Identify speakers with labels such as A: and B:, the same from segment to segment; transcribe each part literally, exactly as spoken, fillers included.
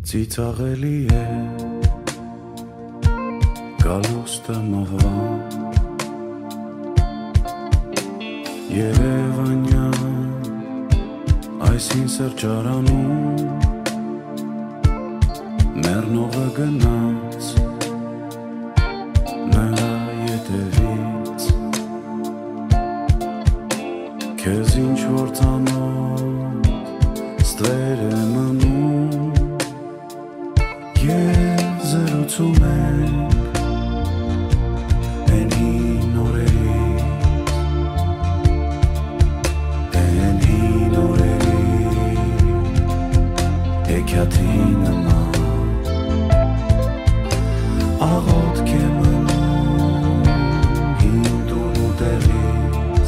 A: ծիծաղելի է գալուստը մահվան Երևանյան այսին սրճարանում մեռնողը գնաց նրա ետևից Քեզ ինչ-որ ծանոթ ստվեր է մնում Եվ զրուցում ենք են հին օրերից Են հին օրերից Հեքիաթի նման Աղոտք է մնում հին տուն ու տեղից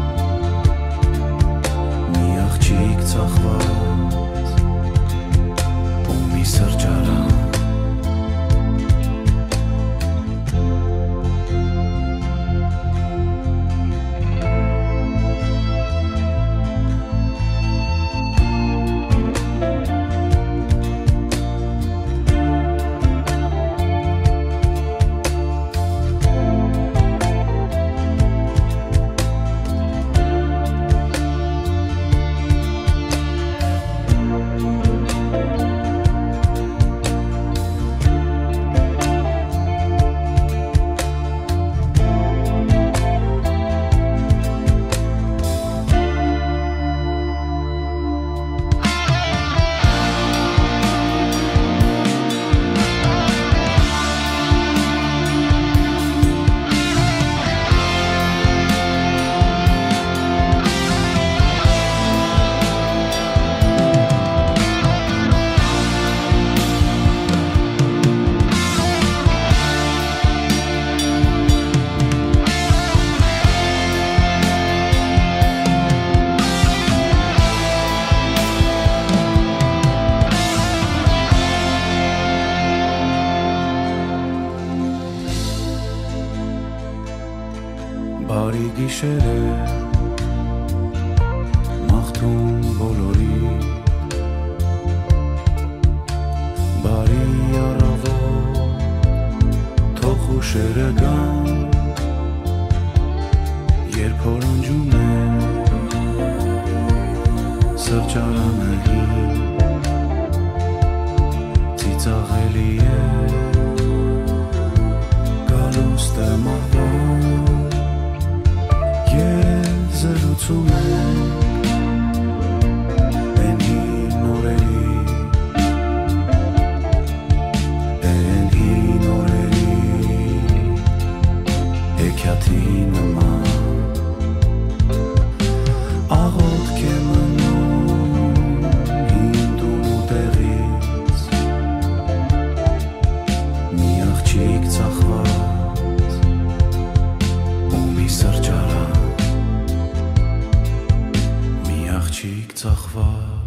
A: Մի աղջիկ ծախված ու մի սրճարան Բարի գիշեր է մաղթում բոլորի Բարի առավոտ թող հուշերը գան Երբ հորանջում է սրճարանը հին Ծիծաղելի է գալուստը մահվան Եվ զրուցում ենք են հին օրերի Են հին օրերի Հեքիաթի նման Աղոտք է մնում հին տուն ու տեղից Մի աղջիկ ծախված ու մի սրճարան Աղջիկ ծախված